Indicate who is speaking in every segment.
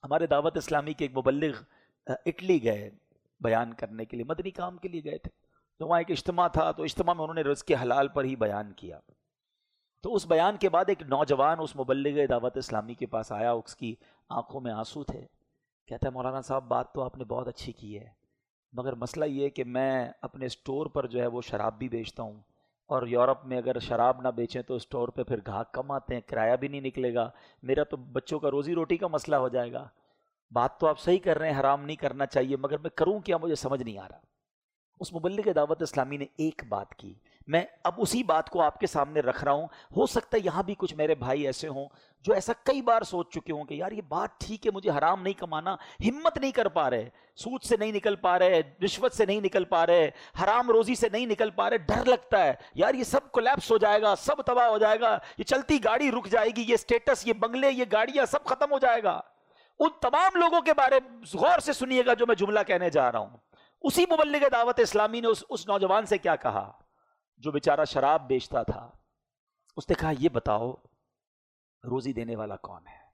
Speaker 1: ہمارے دعوت اسلامی کے ایک مبلغ اٹلی گئے بیان کرنے کے لیے، مدنی کام کے لیے گئے تھے. تو وہاں ایک اجتماع تھا، تو اجتماع میں انہوں نے رزق حلال پر ہی بیان کیا. تو اس بیان کے بعد ایک نوجوان اس مبلغ دعوت اسلامی کے پاس آیا، اس کی آنکھوں میں آنسو تھے. کہتا ہے مولانا صاحب بات تو آپ نے بہت اچھی کی ہے، مگر مسئلہ یہ ہے کہ میں اپنے اسٹور پر جو ہے وہ شراب بھی بیچتا ہوں، اور یورپ میں اگر شراب نہ بیچیں تو اسٹور پہ پھر گاہک کم آتے ہیں، کرایہ بھی نہیں نکلے گا، میرا تو بچوں کا روزی روٹی کا مسئلہ ہو جائے گا. بات تو آپ صحیح کر رہے ہیں، حرام نہیں کرنا چاہیے، مگر میں کروں کیا، مجھے سمجھ نہیں آ رہا. اس مبلغ دعوت اسلامی نے ایک بات کی، میں اب اسی بات کو آپ کے سامنے رکھ رہا ہوں. ہو سکتا ہے یہاں بھی کچھ میرے بھائی ایسے ہوں جو ایسا کئی بار سوچ چکے ہوں کہ یار یہ بات ٹھیک ہے، مجھے حرام نہیں کمانا، ہمت نہیں کر پا رہے، سود سے نہیں نکل پا رہے، رشوت سے نہیں نکل پا رہے، حرام روزی سے نہیں نکل پا رہے، ڈر لگتا ہے یار یہ سب کولیپس ہو جائے گا، سب تباہ ہو جائے گا، یہ چلتی گاڑی رک جائے گی، یہ سٹیٹس، یہ بنگلے، یہ گاڑیاں سب ختم ہو جائے گا. ان تمام لوگوں کے بارے غور سے سنیے گا جو میں جملہ کہنے جا رہا ہوں. اسی مبلغ دعوت اسلامی نے اس نوجوان سے کیا کہا جو بیچارہ شراب بیچتا تھا. اس نے کہا یہ بتاؤ روزی دینے والا کون ہے؟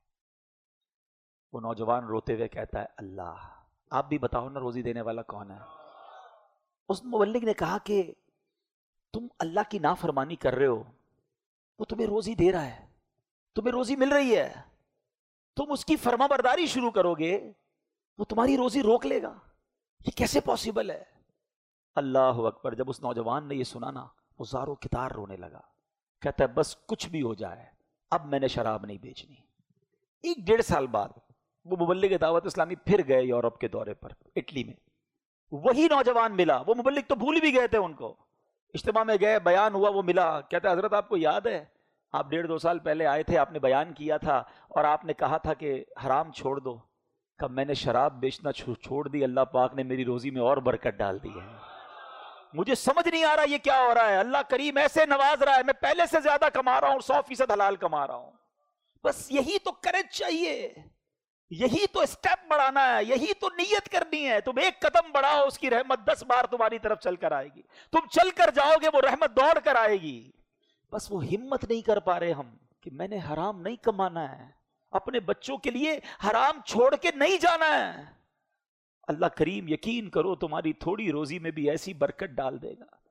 Speaker 1: وہ نوجوان روتے ہوئے کہتا ہے اللہ. آپ بھی بتاؤ نا روزی دینے والا کون ہے؟ اس مبلغ نے کہا کہ تم اللہ کی نافرمانی کر رہے ہو، وہ تمہیں روزی دے رہا ہے، تمہیں روزی مل رہی ہے، تم اس کی فرما برداری شروع کرو گے وہ تمہاری روزی روک لے گا، یہ کیسے پاسبل ہے؟ اللہ اکبر. جب اس نوجوان نے یہ سنا نا وہ زاروں کتار رونے لگا. کہتا ہے بس کچھ بھی ہو جائے اب میں نے شراب نہیں بیچنی. 1-1.5 سال بعد وہ مبلغ دعوت اسلامی پھر گئے یورپ کے دورے پر اٹلی میں. وہی نوجوان ملا، وہ مبلغ تو بھول بھی گئے تھے ان کو. اجتماع میں گئے، بیان ہوا، وہ ملا. کہتا ہے حضرت آپ کو یاد ہے آپ 1.5-2 سال پہلے آئے تھے، آپ نے بیان کیا تھا اور آپ نے کہا تھا کہ حرام چھوڑ دو. کب میں نے شراب بیچنا چھوڑ دی، اللہ پاک نے میری روزی میں اور برکت ڈال دی ہے. مجھے سمجھ نہیں آ رہا یہ کیا ہو رہا ہے، اللہ کریم ایسے نواز رہا ہے، میں پہلے سے زیادہ کما رہا ہوں، 100% حلال کما رہا ہوں. بس یہی تو کرج چاہیے، یہی تو اسٹیپ بڑھانا ہے، یہی تو نیت کرنی ہے. تم ایک قدم بڑھاؤ اس کی رحمت 10 بار تمہاری طرف چل کر آئے گی. تم چل کر جاؤ گے وہ رحمت دوڑ کر آئے گی. بس وہ ہمت نہیں کر پا رہے ہم کہ میں نے حرام نہیں کمانا ہے، اپنے بچوں کے لیے حرام چھوڑ کے نہیں جانا ہے. اللہ کریم یقین کرو تمہاری تھوڑی روزی میں بھی ایسی برکت ڈال دے گا.